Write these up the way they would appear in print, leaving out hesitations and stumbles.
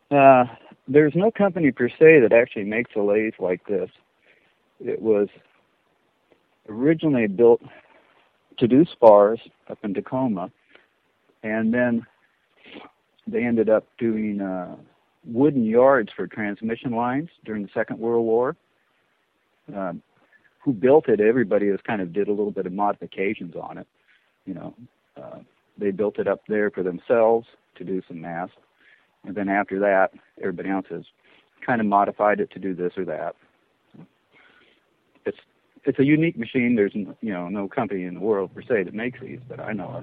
Uh, there's no company per se that actually makes a lathe like this. It was originally built to do spars up in Tacoma, and then they ended up doing wooden yards for transmission lines during the Second World War. Uh, who built it? Everybody was kind of did a little bit of modifications on it. You know, uh, they built it up there for themselves to do some mass, and then after that, everybody else has kind of modified it to do this or that. It's it's a unique machine. There's no company in the world per se that makes these that I know of.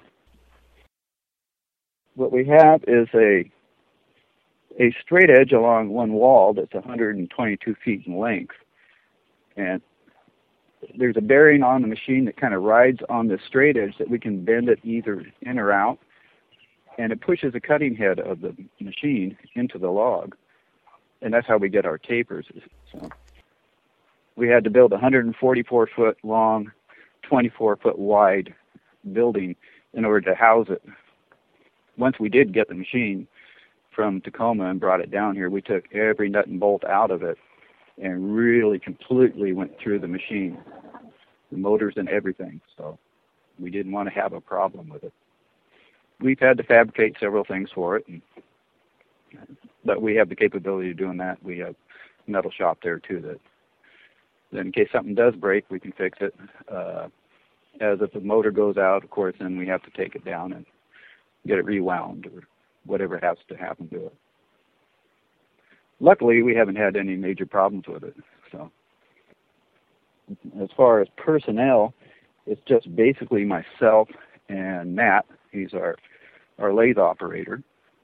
What we have is a straight edge along one wall that's 122 feet in length, and there's a bearing on the machine that kind of rides on the straight edge that we can bend it either in or out, and it pushes the cutting head of the machine into the log, and that's how we get our tapers. So we had to build a 144-foot long, 24-foot wide building in order to house it. Once we did get the machine from Tacoma and brought it down here, we took every nut and bolt out of it and really completely went through the machine, the motors and everything. So we didn't want to have a problem with it. We've had to fabricate several things for it, but we have the capability of doing that. We have a metal shop there too that in case something does break, we can fix it. As if the motor goes out, of course, then we have to take it down and get it rewound or whatever has to happen to it. Luckily, we haven't had any major problems with it. So, as far as personnel, it's just basically myself and Matt. He's our lathe operator.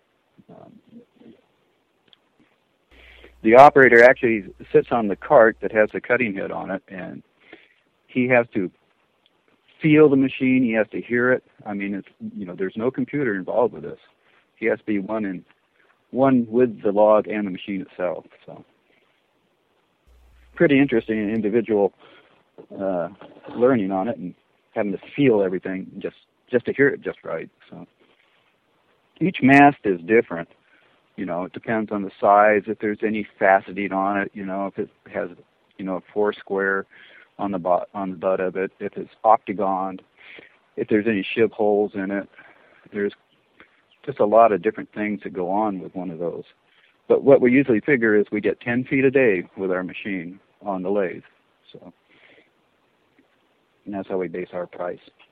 The operator actually sits on the cart that has the cutting head on it, and he has to feel the machine. He has to hear it. I mean, there's no computer involved with this. He has to be one with the log and the machine itself. So, pretty interesting and individual learning on it and having to feel everything just to hear it just right. So, each mast is different. It depends on the size, if there's any faceting on it, if it has, a four square on the butt of it, if it's octagoned, if there's any shib holes in it. There's just a lot of different things that go on with one of those. But what we usually figure is we get 10 feet a day with our machine on the lathe. So, and that's how we base our price.